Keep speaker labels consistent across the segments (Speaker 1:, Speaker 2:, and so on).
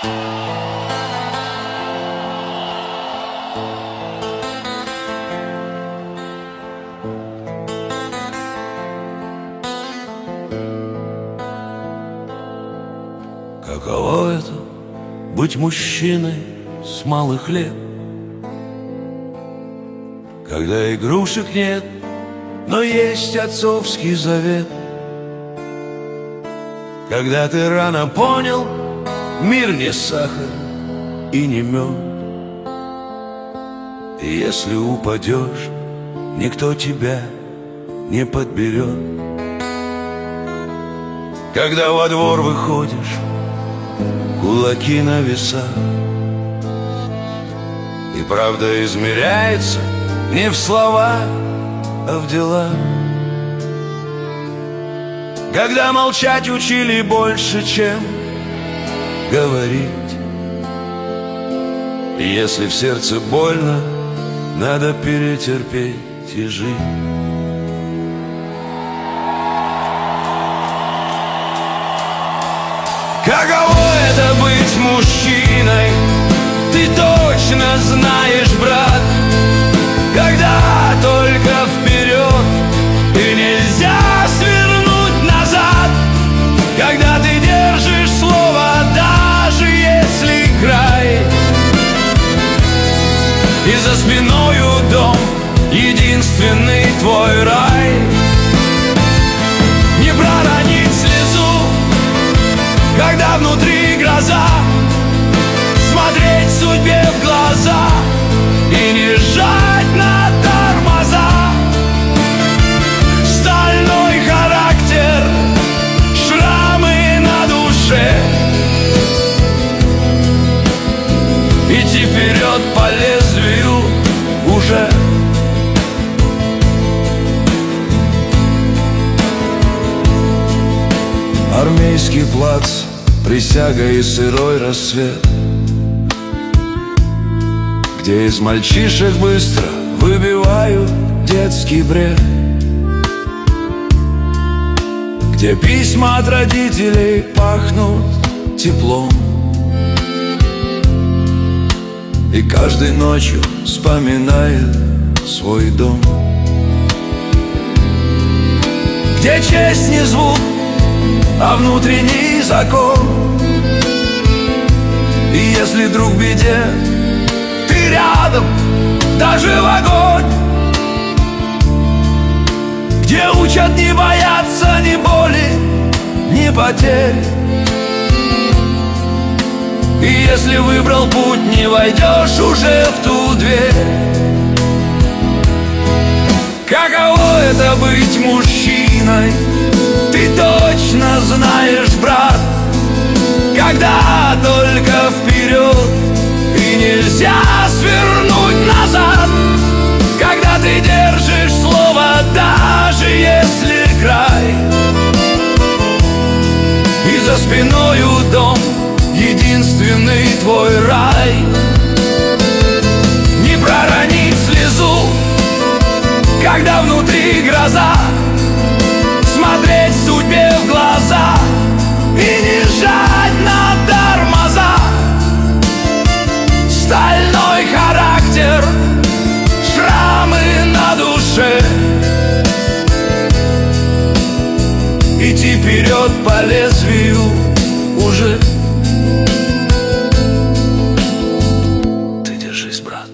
Speaker 1: Каково это — быть мужчиной с малых лет, когда игрушек нет, но есть отцовский завет. Когда ты рано понял, мир не сахар и не мед, и если упадешь, никто тебя не подберет. Когда во двор выходишь, кулаки на весах, и правда измеряется не в словах, а в делах. Когда молчать учили больше, чем говорить, и если в сердце больно, надо перетерпеть и жить. Каково это быть мужчиной, ты точно знаешь, брат, когда только вперед и нельзя свернуть назад, когда ты держишь слово, даже если край, и за спиною дом, единственный твой рай. Не проронить слезу, когда внутри гроза, смотреть судьбе в глаза и не жать на тормоза. Стальной характер, шрамы на душе, идти вперед по лезвию уже. Армейский плац, присяга и сырой рассвет, где из мальчишек быстро выбивают детский бред, где письма от родителей пахнут теплом, и каждой ночью вспоминает свой дом, где честь не звук, а внутренний закон. И если вдруг в беде ты рядом, даже в огонь, где учат не бояться ни боли, ни потерь. И если выбрал путь, не войдешь уже в ту дверь. Каково это быть мужчиной, ты точно знаешь, брат, когда только вперед и нельзя свернуть назад, когда ты держишь слово, даже если край, и за спиною дом, единственный твой рай. Не проронить слезу, когда внутри гроза, смотреть судьбе в глаза и не жать на тормоза. Стальной характер, шрамы на душе, идти вперед по лезвию уже. Ты держись, брат.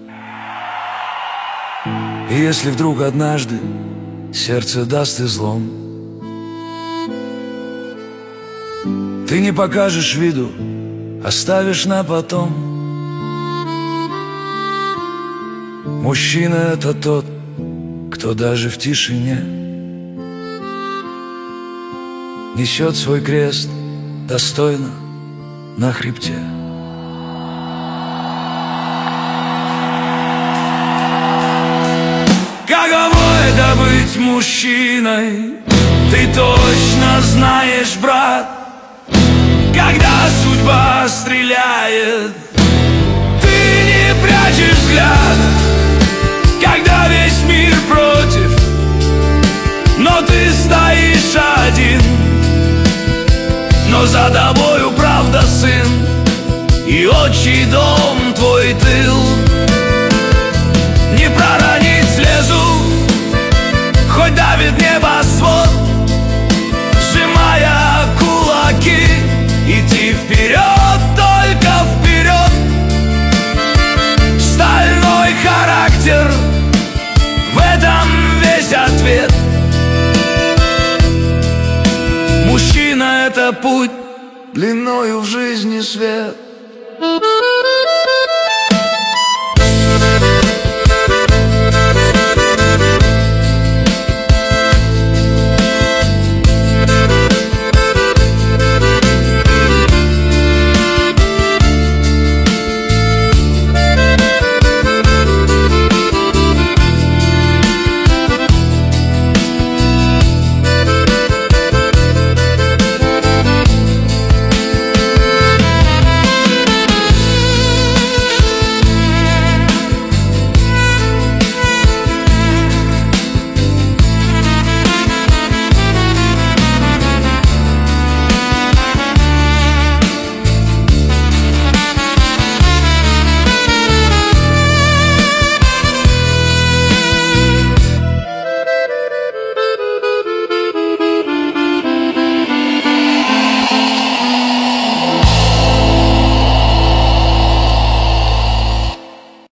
Speaker 1: И если вдруг однажды сердце даст излом, ты не покажешь виду, оставишь на потом. Мужчина — это тот, кто даже в тишине несет свой крест достойно на хребте. Каково это быть мужчиной, ты точно знаешь, брат, когда судьба стреляет, ты не прячешь взгляд, когда весь мир против, но ты стоишь один, но за тобою правда, сын, и отчий дом твой тыл. Не проронить слезу, хоть давит небосвод, сжимая кулаки, идти вперед, только вперед. Стальной характер, в этом весь ответ. Мужчина — это путь длиною в жизни свет.